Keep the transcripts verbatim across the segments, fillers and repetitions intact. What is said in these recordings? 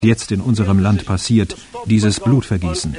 jetzt in unserem Land passiert, dieses Blutvergießen.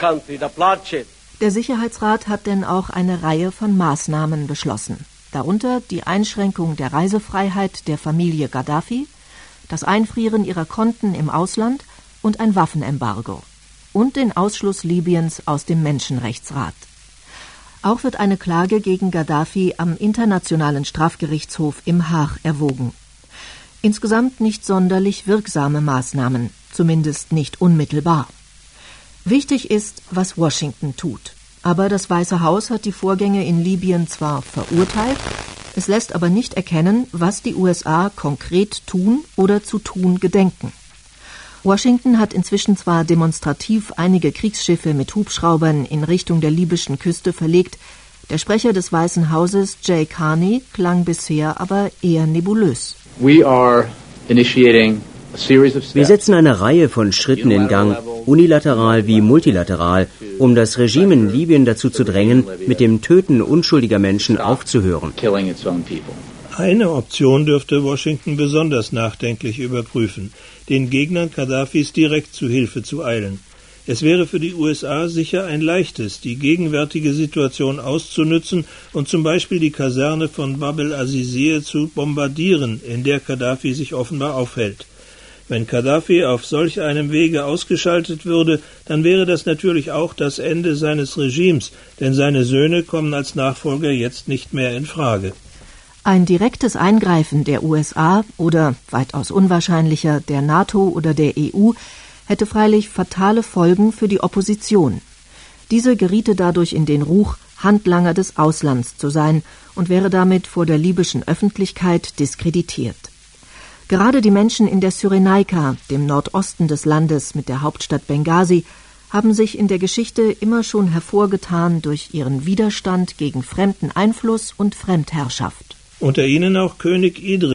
Der Sicherheitsrat hat denn auch eine Reihe von Maßnahmen beschlossen. Darunter die Einschränkung der Reisefreiheit der Familie Gaddafi, das Einfrieren ihrer Konten im Ausland und ein Waffenembargo. Und den Ausschluss Libyens aus dem Menschenrechtsrat. Auch wird eine Klage gegen Gaddafi am Internationalen Strafgerichtshof im Haag erwogen. Insgesamt nicht sonderlich wirksame Maßnahmen, zumindest nicht unmittelbar. Wichtig ist, was Washington tut. Aber das Weiße Haus hat die Vorgänge in Libyen zwar verurteilt, es lässt aber nicht erkennen, was die U S A konkret tun oder zu tun gedenken. Washington hat inzwischen zwar demonstrativ einige Kriegsschiffe mit Hubschraubern in Richtung der libyschen Küste verlegt, der Sprecher des Weißen Hauses, Jay Carney, klang bisher aber eher nebulös. We are initiating a series of steps. Wir setzen eine Reihe von Schritten in Gang, unilateral wie multilateral, um das Regime in Libyen dazu zu drängen, mit dem Töten unschuldiger Menschen aufzuhören. Eine Option dürfte Washington besonders nachdenklich überprüfen, den Gegnern Gaddafis direkt zu Hilfe zu eilen. Es wäre für die U S A sicher ein leichtes, die gegenwärtige Situation auszunützen und zum Beispiel die Kaserne von Bab el-Azizir zu bombardieren, in der Gaddafi sich offenbar aufhält. Wenn Gaddafi auf solch einem Wege ausgeschaltet würde, dann wäre das natürlich auch das Ende seines Regimes, denn seine Söhne kommen als Nachfolger jetzt nicht mehr in Frage. Ein direktes Eingreifen der U S A oder, weitaus unwahrscheinlicher, der NATO oder der E U hätte freilich fatale Folgen für die Opposition. Diese geriete dadurch in den Ruch, Handlanger des Auslands zu sein und wäre damit vor der libyschen Öffentlichkeit diskreditiert. Gerade die Menschen in der Cyrenaika, dem Nordosten des Landes mit der Hauptstadt Benghazi, haben sich in der Geschichte immer schon hervorgetan durch ihren Widerstand gegen fremden Einfluss und Fremdherrschaft. Unter ihnen auch König Idris.